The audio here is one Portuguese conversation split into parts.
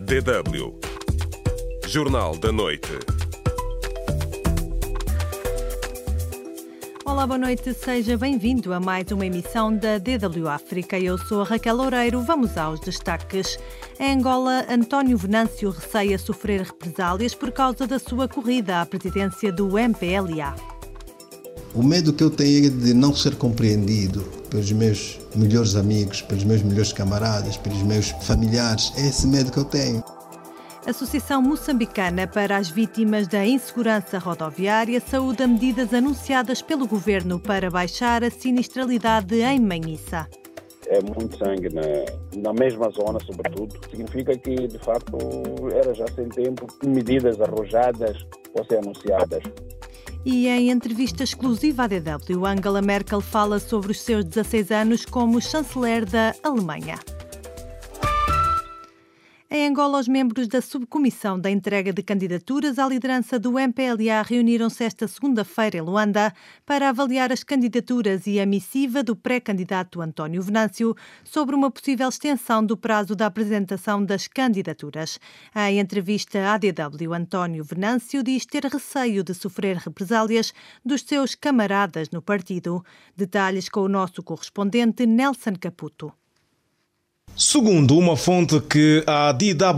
DW Jornal da Noite. Olá, boa noite, seja bem-vindo a mais uma emissão da DW África. Eu sou a Raquel Loureiro, vamos aos destaques. Em Angola, António Venâncio receia sofrer represálias por causa da sua corrida à presidência do MPLA. O medo que eu tenho é de não ser compreendido pelos meus melhores amigos, pelos meus melhores camaradas, pelos meus familiares. É esse medo que eu tenho. Associação Moçambicana para as Vítimas da Insegurança Rodoviária saúda medidas anunciadas pelo governo para baixar a sinistralidade em Manhissa. É muito sangue na mesma zona, sobretudo. Significa que, de facto, era já sem tempo que medidas arrojadas fossem anunciadas. E em entrevista exclusiva à DW, Angela Merkel fala sobre os seus 16 anos como chanceler da Alemanha. Em Angola, os membros da subcomissão da entrega de candidaturas à liderança do MPLA reuniram-se esta segunda-feira em Luanda para avaliar as candidaturas e a missiva do pré-candidato António Venâncio sobre uma possível extensão do prazo da apresentação das candidaturas. Em entrevista à DW, António Venâncio diz ter receio de sofrer represálias dos seus camaradas no partido. Detalhes com o nosso correspondente Nelson Caputo. Segundo uma fonte que a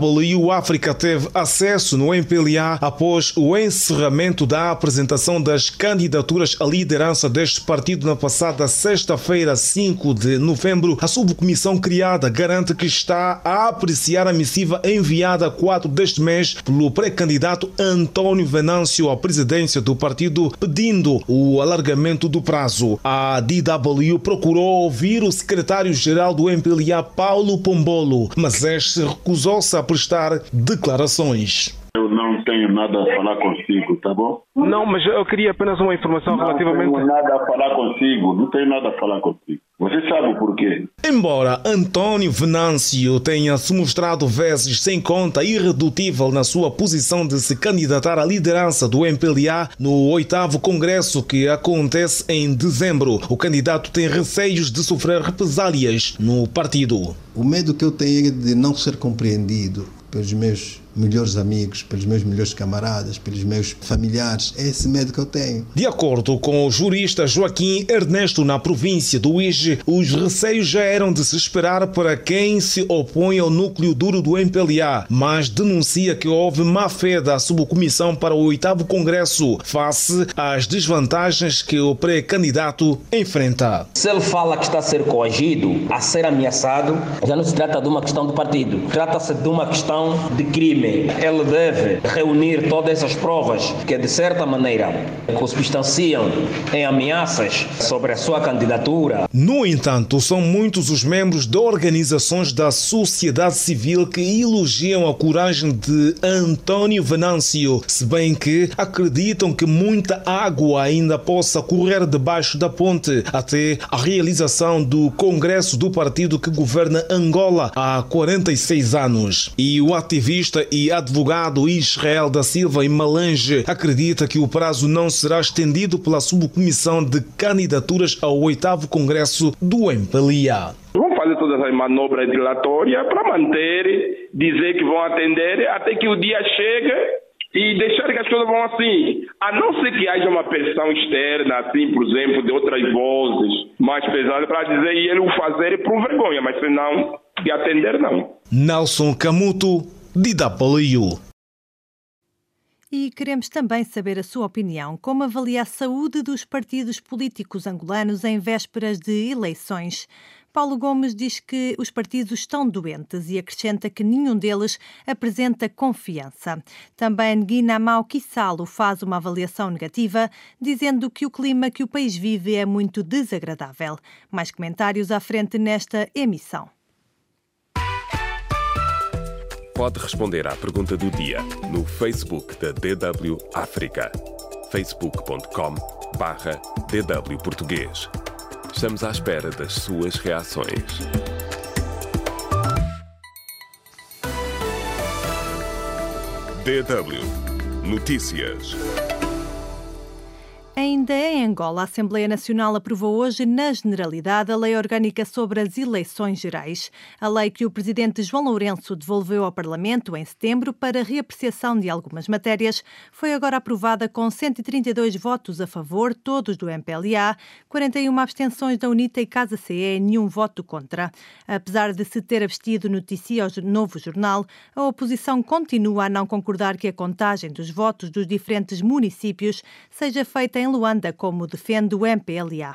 DW África teve acesso no MPLA após o encerramento da apresentação das candidaturas à liderança deste partido na passada sexta-feira, 5 de novembro, a subcomissão criada garante que está a apreciar a missiva enviada a 4 deste mês pelo pré-candidato António Venâncio à presidência do partido, pedindo o alargamento do prazo. A DW procurou ouvir o secretário-geral do MPLA, Paulo Pombolo, mas este recusou-se a prestar declarações. Eu não tenho nada a falar consigo, tá bom? Não, mas eu queria apenas uma informação relativamente... Não tenho nada a falar consigo, não tenho nada a falar consigo. Você sabe o porquê? Embora António Venâncio tenha se mostrado vezes sem conta e irredutível na sua posição de se candidatar à liderança do MPLA no 8º Congresso que acontece em dezembro, o candidato tem receios de sofrer represálias no partido. O medo que eu tenho é de não ser compreendido pelos meus melhores amigos, pelos meus melhores camaradas, pelos meus familiares. É esse medo que eu tenho. De acordo com o jurista Joaquim Ernesto, na província do Uíge, os receios já eram de se esperar para quem se opõe ao núcleo duro do MPLA, mas denuncia que houve má-fé da subcomissão para o 8º Congresso face às desvantagens que o pré-candidato enfrenta. Se ele fala que está a ser coagido, a ser ameaçado, já não se trata de uma questão do partido, trata-se de uma questão de crime. Ele deve reunir todas essas provas que, de certa maneira, consubstanciam em ameaças sobre a sua candidatura. No entanto, são muitos os membros de organizações da sociedade civil que elogiam a coragem de António Venâncio, se bem que acreditam que muita água ainda possa correr debaixo da ponte até a realização do Congresso do partido que governa Angola há 46 anos. E o ativista e advogado Israel da Silva em Malange acredita que o prazo não será estendido pela subcomissão de candidaturas ao 8º Congresso do MPLA. Vão fazer todas as manobras dilatórias para manter, dizer que vão atender até que o dia chegue e deixar que as coisas vão assim. A não ser que haja uma pressão externa, assim, por exemplo, de outras vozes mais pesadas para dizer e ele o fazer por vergonha, mas se não, de atender não. Nelson Camuto, DW. E queremos também saber a sua opinião. Como avalia a saúde dos partidos políticos angolanos em vésperas de eleições? Paulo Gomes diz que os partidos estão doentes e acrescenta que nenhum deles apresenta confiança. Também Guinamau Kissalo faz uma avaliação negativa, dizendo que o clima que o país vive é muito desagradável. Mais comentários à frente nesta emissão. Pode responder à pergunta do dia no Facebook da DW África. facebook.com/DW Português. Estamos à espera das suas reações. DW Notícias. Em Ainda em Angola, a Assembleia Nacional aprovou hoje, na generalidade, a Lei Orgânica sobre as Eleições Gerais. A lei que o presidente João Lourenço devolveu ao Parlamento em setembro para reapreciação de algumas matérias foi agora aprovada com 132 votos a favor, todos do MPLA, 41 abstenções da UNITA e Casa CE e nenhum voto contra. Apesar de se ter abstido, noticia ao Novo Jornal, a oposição continua a não concordar que a contagem dos votos dos diferentes municípios seja feita em Luanda, como defende o MPLA.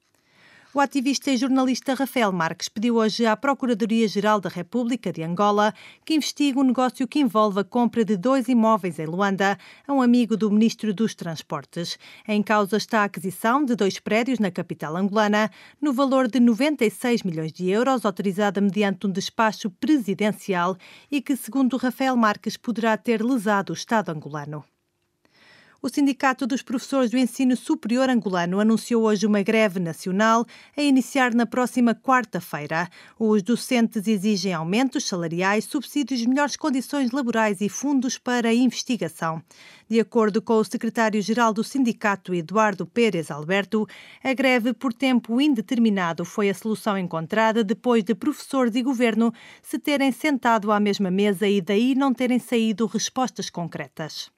O ativista e jornalista Rafael Marques pediu hoje à Procuradoria-Geral da República de Angola que investigue um negócio que envolve a compra de 2 imóveis em Luanda a um amigo do Ministro dos Transportes. Em causa está a aquisição de 2 prédios na capital angolana, no valor de 96 milhões de euros, autorizada mediante um despacho presidencial e que, segundo Rafael Marques, poderá ter lesado o Estado angolano. O Sindicato dos Professores do Ensino Superior Angolano anunciou hoje uma greve nacional a iniciar na próxima quarta-feira. Os docentes exigem aumentos salariais, subsídios, melhores condições laborais e fundos para a investigação. De acordo com o secretário-geral do sindicato, Eduardo Pérez Alberto, a greve por tempo indeterminado foi a solução encontrada depois de professores e governo se terem sentado à mesma mesa e daí não terem saído respostas concretas.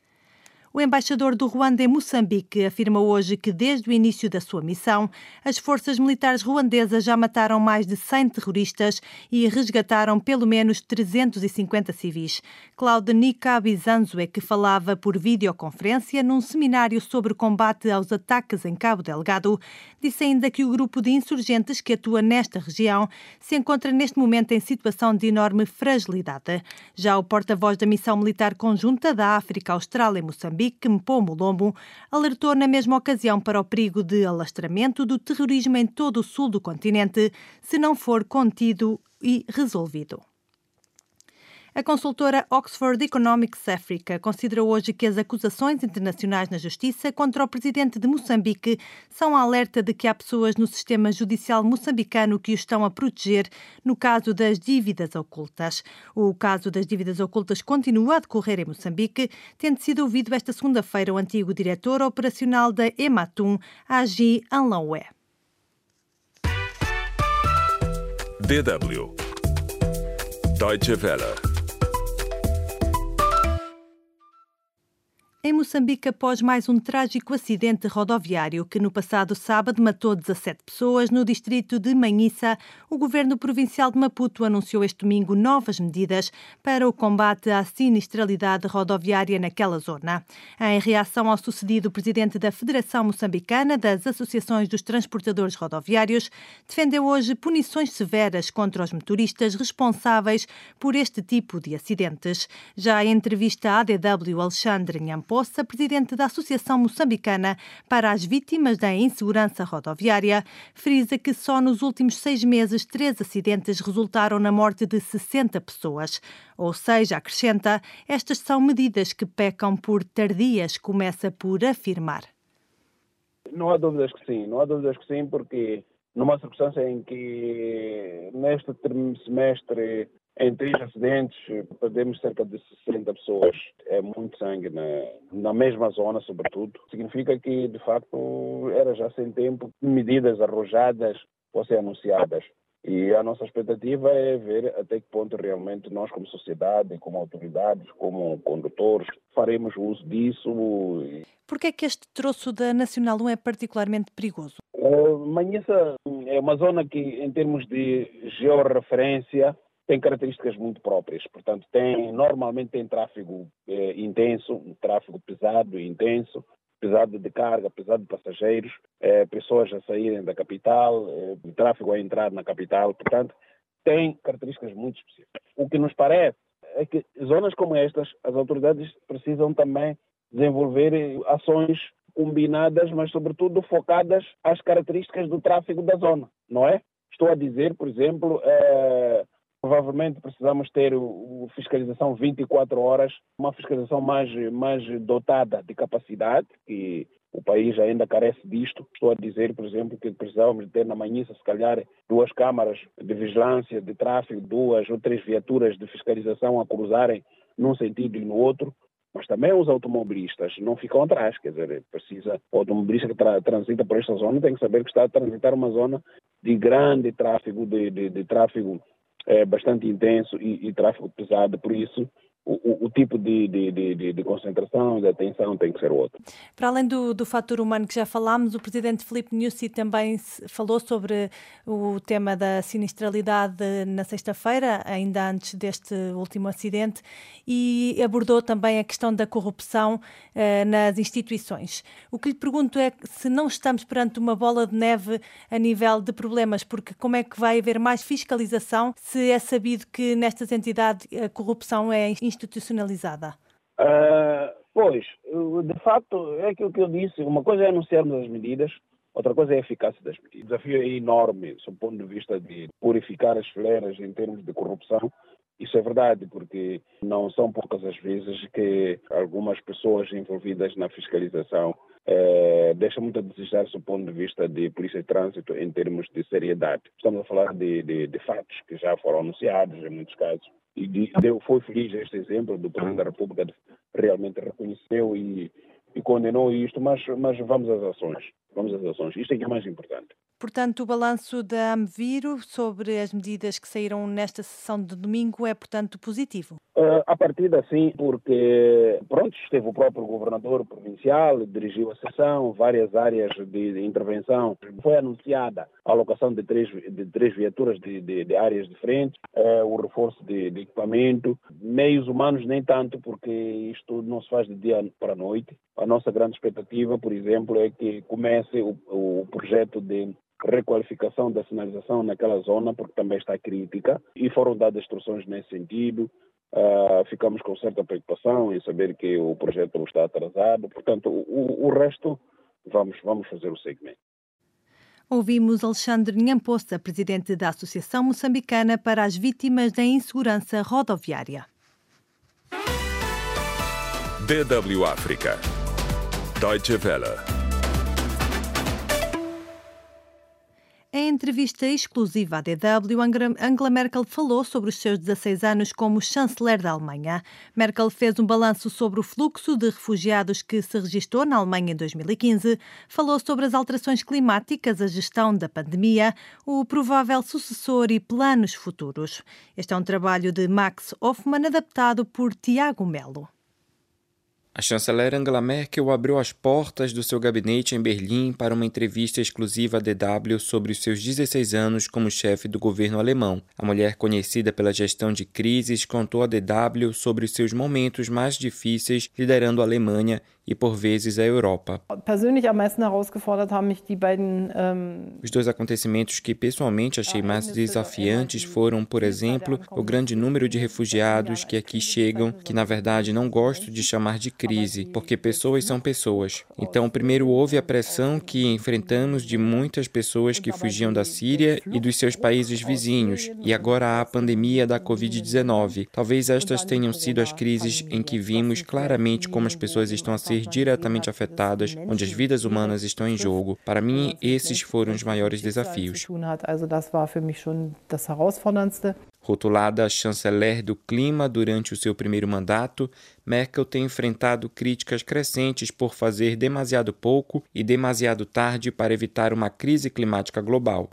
O embaixador do Ruanda em Moçambique afirmou hoje que, desde o início da sua missão, as forças militares ruandesas já mataram mais de 100 terroristas e resgataram pelo menos 350 civis. Claudenica Bizanzue, que falava por videoconferência num seminário sobre combate aos ataques em Cabo Delgado, disse ainda que o grupo de insurgentes que atua nesta região se encontra neste momento em situação de enorme fragilidade. Já o porta-voz da Missão Militar Conjunta da África Austral em Moçambique, Mpomo Lombo, alertou na mesma ocasião para o perigo de alastramento do terrorismo em todo o sul do continente, se não for contido e resolvido. A consultora Oxford Economics Africa considerou hoje que as acusações internacionais na justiça contra o presidente de Moçambique são um alerta de que há pessoas no sistema judicial moçambicano que o estão a proteger no caso das dívidas ocultas. O caso das dívidas ocultas continua a decorrer em Moçambique, tendo sido ouvido esta segunda-feira o antigo diretor operacional da Ematum, Agi Anlaoué. DW Deutsche Welle. Em Moçambique, após mais um trágico acidente rodoviário que no passado sábado matou 17 pessoas no distrito de Manhissa, o governo provincial de Maputo anunciou este domingo novas medidas para o combate à sinistralidade rodoviária naquela zona. Em reação ao sucedido, o presidente da Federação Moçambicana das Associações dos Transportadores Rodoviários defendeu hoje punições severas contra os motoristas responsáveis por este tipo de acidentes. Já em entrevista à DW, Alexandre Nhampo, presidente da Associação Moçambicana para as Vítimas da Insegurança Rodoviária, frisa que só nos últimos 6 meses 3 acidentes resultaram na morte de 60 pessoas. Ou seja, acrescenta, estas são medidas que pecam por tardias, começa por afirmar. Não há dúvidas que sim, porque numa circunstância em que neste semestre em 3 acidentes perdemos cerca de 60 pessoas. É muito sangue na mesma zona, sobretudo. Significa que, de facto, era já sem tempo que medidas arrojadas fossem anunciadas. E a nossa expectativa é ver até que ponto realmente nós, como sociedade, como autoridades, como condutores, faremos uso disso. Por que é que este troço da Nacional 1 é particularmente perigoso? Manhissa é uma zona que, em termos de georreferência, tem características muito próprias. Portanto, normalmente tem tráfego intenso, tráfego pesado e intenso, pesado de carga, pesado de passageiros, pessoas a saírem da capital, tráfego a entrar na capital. Portanto, tem características muito específicas. O que nos parece é que zonas como estas, as autoridades precisam também desenvolver ações combinadas, mas sobretudo focadas às características do tráfego da zona, não é? Estou a dizer, por exemplo, provavelmente precisamos ter fiscalização 24 horas, uma fiscalização mais dotada de capacidade, que o país ainda carece disto. Estou a dizer, por exemplo, que precisamos ter na Manhissa, se calhar, 2 câmaras de vigilância de tráfego, 2 ou 3 viaturas de fiscalização a cruzarem num sentido e no outro. Mas também os automobilistas não ficam atrás, quer dizer, o automobilista que transita por esta zona tem que saber que está a transitar uma zona de grande tráfego, de tráfego bastante intenso e tráfego pesado, por isso o tipo de concentração, de atenção tem que ser outro. Para além do fator humano que já falámos, o presidente Filipe Nyusi também falou sobre o tema da sinistralidade na sexta-feira, ainda antes deste último acidente, e abordou também a questão da corrupção nas instituições. O que lhe pergunto é se não estamos perante uma bola de neve a nível de problemas, porque como é que vai haver mais fiscalização se é sabido que nestas entidades a corrupção é institucionalizada? Pois, de facto, é aquilo que eu disse. Uma coisa é anunciarmos as medidas, outra coisa é a eficácia das medidas. O desafio é enorme, do ponto de vista de purificar as fileiras em termos de corrupção. Isso é verdade, porque não são poucas as vezes que algumas pessoas envolvidas na fiscalização deixam muito a desejar do ponto de vista de polícia de trânsito em termos de seriedade. Estamos a falar de fatos que já foram anunciados em muitos casos. E foi feliz este exemplo do Presidente da República, realmente reconheceu e condenou isto, mas vamos às ações. Isto é que é mais importante. Portanto, o balanço da AMVIRO sobre as medidas que saíram nesta sessão de domingo é, portanto, positivo? A partida, sim, porque, esteve o próprio governador provincial, dirigiu a sessão, várias áreas de intervenção. Foi anunciada a alocação de três viaturas de áreas diferentes, o reforço de equipamento, meios humanos nem tanto, porque isto não se faz de dia para a noite. A nossa grande expectativa, por exemplo, é que comece o projeto de requalificação da sinalização naquela zona, porque também está crítica, e foram dadas instruções nesse sentido. Ficamos com certa preocupação em saber que o projeto está atrasado. Portanto, o resto, vamos fazer o segmento. Ouvimos Alexandre Nhamposa, presidente da Associação Moçambicana para as Vítimas da Insegurança Rodoviária. DW África. Deutsche Welle. Em entrevista exclusiva à DW, Angela Merkel falou sobre os seus 16 anos como chanceler da Alemanha. Merkel fez um balanço sobre o fluxo de refugiados que se registrou na Alemanha em 2015, falou sobre as alterações climáticas, a gestão da pandemia, o provável sucessor e planos futuros. Este é um trabalho de Max Hoffmann, adaptado por Tiago Melo. A chanceler Angela Merkel abriu as portas do seu gabinete em Berlim para uma entrevista exclusiva à DW sobre os seus 16 anos como chefe do governo alemão. A mulher, conhecida pela gestão de crises, contou à DW sobre os seus momentos mais difíceis liderando a Alemanha e, por vezes, a Europa. Os dois acontecimentos que pessoalmente achei mais desafiantes foram, por exemplo, o grande número de refugiados que aqui chegam, que na verdade não gosto de chamar de crise, porque pessoas são pessoas. Então, primeiro houve a pressão que enfrentamos de muitas pessoas que fugiam da Síria e dos seus países vizinhos, e agora há a pandemia da Covid-19. Talvez estas tenham sido as crises em que vimos claramente como as pessoas estão a ser diretamente afetadas, onde as vidas humanas estão em jogo. Para mim, esses foram os maiores desafios. Rotulada chanceler do clima durante o seu primeiro mandato, Merkel tem enfrentado críticas crescentes por fazer demasiado pouco e demasiado tarde para evitar uma crise climática global.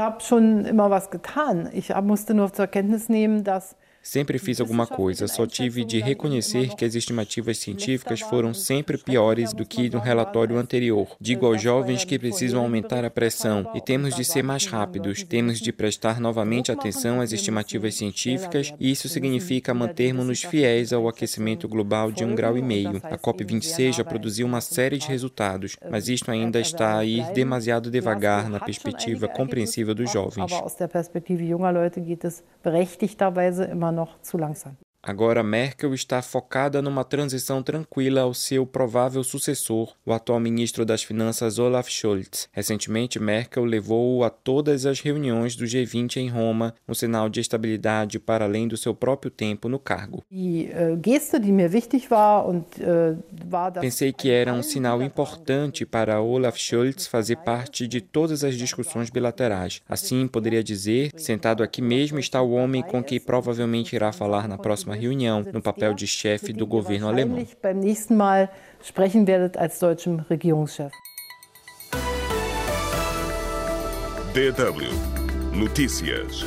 Sempre fiz alguma coisa, só tive de reconhecer que as estimativas científicas foram sempre piores do que no relatório anterior. Digo aos jovens que precisam aumentar a pressão e temos de ser mais rápidos, temos de prestar novamente atenção às estimativas científicas e isso significa mantermos-nos fiéis ao aquecimento global de 1,5 graus. A COP26 já produziu uma série de resultados, mas isto ainda está a ir demasiado devagar na perspectiva compreensível dos jovens. Agora Merkel está focada numa transição tranquila ao seu provável sucessor, o atual ministro das Finanças Olaf Scholz. Recentemente, Merkel levou-o a todas as reuniões do G20 em Roma, um sinal de estabilidade para além do seu próprio tempo no cargo. Pensei que era um sinal importante para Olaf Scholz fazer parte de todas as discussões bilaterais. Assim, poderia dizer, sentado aqui mesmo está o homem com quem provavelmente irá falar na próxima próxima reunião, no papel de chefe do governo alemão. Beim nächsten Mal sprechen werdet als deutschem Regierungschef. DW Notícias.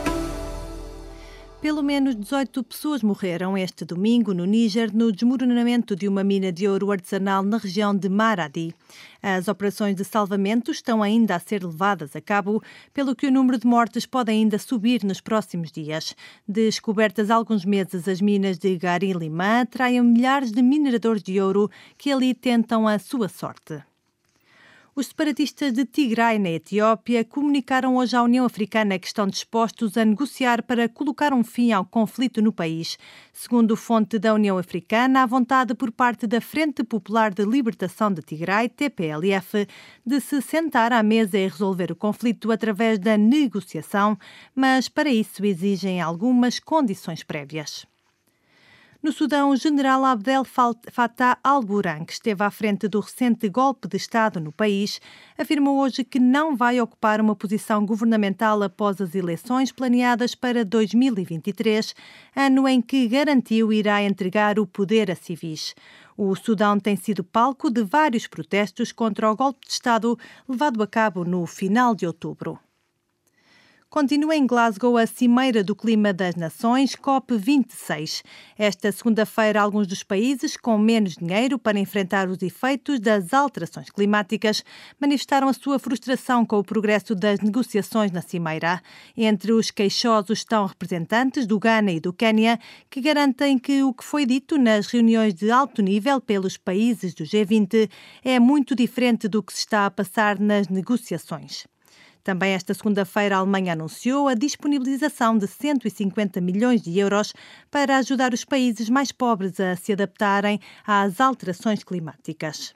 Pelo menos 18 pessoas morreram este domingo no Níger no desmoronamento de uma mina de ouro artesanal na região de Maradi. As operações de salvamento estão ainda a ser levadas a cabo, pelo que o número de mortes pode ainda subir nos próximos dias. Descobertas há alguns meses, as minas de Gari-Limã atraem milhares de mineradores de ouro que ali tentam a sua sorte. Os separatistas de Tigray, na Etiópia, comunicaram hoje à União Africana que estão dispostos a negociar para colocar um fim ao conflito no país. Segundo fonte da União Africana, há vontade por parte da Frente Popular de Libertação de Tigray, TPLF, de se sentar à mesa e resolver o conflito através da negociação, mas para isso exigem algumas condições prévias. No Sudão, o general Abdel Fattah al-Burhan, que esteve à frente do recente golpe de Estado no país, afirmou hoje que não vai ocupar uma posição governamental após as eleições planeadas para 2023, ano em que garantiu irá entregar o poder a civis. O Sudão tem sido palco de vários protestos contra o golpe de Estado levado a cabo no final de outubro. Continua em Glasgow a Cimeira do Clima das Nações, COP26. Esta segunda-feira, alguns dos países com menos dinheiro para enfrentar os efeitos das alterações climáticas manifestaram a sua frustração com o progresso das negociações na Cimeira. Entre os queixosos estão representantes do Ghana e do Quênia, que garantem que o que foi dito nas reuniões de alto nível pelos países do G20 é muito diferente do que se está a passar nas negociações. Também esta segunda-feira a Alemanha anunciou a disponibilização de 150 milhões de euros para ajudar os países mais pobres a se adaptarem às alterações climáticas.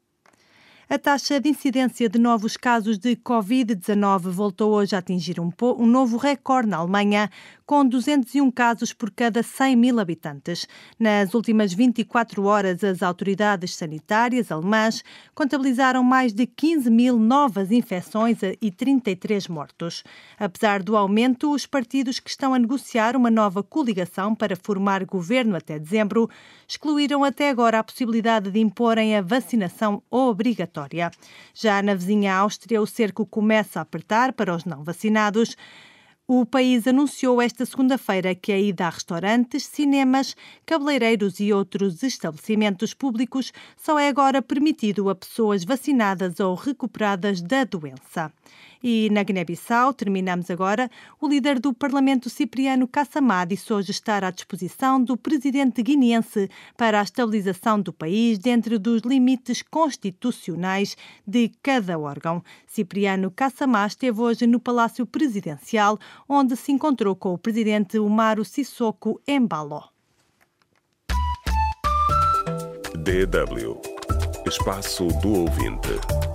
A taxa de incidência de novos casos de Covid-19 voltou hoje a atingir um novo recorde na Alemanha, com 201 casos por cada 100 mil habitantes. Nas últimas 24 horas, as autoridades sanitárias alemãs contabilizaram mais de 15 mil novas infecções e 33 mortos. Apesar do aumento, os partidos que estão a negociar uma nova coligação para formar governo até dezembro excluíram até agora a possibilidade de imporem a vacinação obrigatória. Já na vizinha Áustria, o cerco começa a apertar para os não vacinados. O país anunciou esta segunda-feira que a ida a restaurantes, cinemas, cabeleireiros e outros estabelecimentos públicos só é agora permitido a pessoas vacinadas ou recuperadas da doença. E na Guiné-Bissau, terminamos agora, o líder do Parlamento Cipriano Kassamá disse hoje estar à disposição do presidente guineense para a estabilização do país dentro dos limites constitucionais de cada órgão. Cipriano Kassamá esteve hoje no Palácio Presidencial, onde se encontrou com o presidente Umaru Sissoko Embalo. DW Espaço do Ouvinte.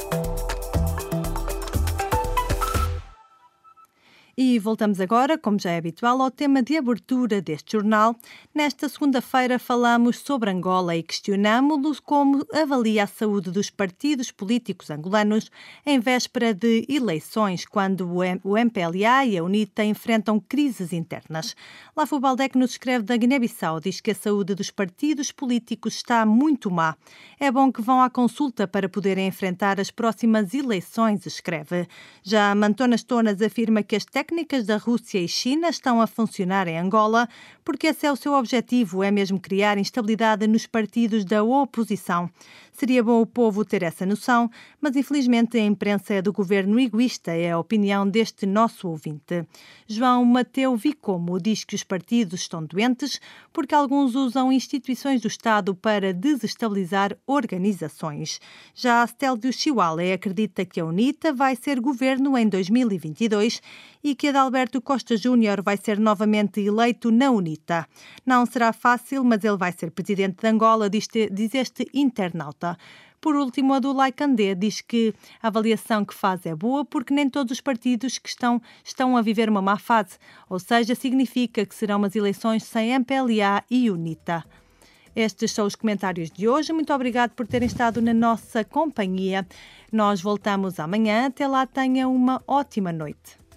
E voltamos agora, como já é habitual, ao tema de abertura deste jornal. Nesta segunda-feira falamos sobre Angola e questionamos-lo como avalia a saúde dos partidos políticos angolanos em véspera de eleições, quando o MPLA e a UNITA enfrentam crises internas. Lafo Baldec nos escreve da Guiné-Bissau, diz que a saúde dos partidos políticos está muito má. É bom que vão à consulta para poderem enfrentar as próximas eleições, escreve. Já Mantonas Tonas afirma que as técnicas da Rússia e China estão a funcionar em Angola porque esse é o seu objetivo, é mesmo criar instabilidade nos partidos da oposição. Seria bom o povo ter essa noção, mas infelizmente a imprensa é do governo egoísta, é a opinião deste nosso ouvinte. João Mateu Vicomo diz que os partidos estão doentes porque alguns usam instituições do Estado para desestabilizar organizações. Já Stélio Chiwale acredita que a UNITA vai ser governo em 2022 e que Adalberto Costa Júnior vai ser novamente eleito na UNITA. Não será fácil, mas ele vai ser presidente de Angola, diz este internauta. Por último, a do Laikandé diz que a avaliação que faz é boa porque nem todos os partidos que estão a viver uma má fase, ou seja, significa que serão umas eleições sem MPLA e UNITA. Estes são os comentários de hoje. Muito obrigado por terem estado na nossa companhia. Nós voltamos amanhã. Até lá, tenha uma ótima noite.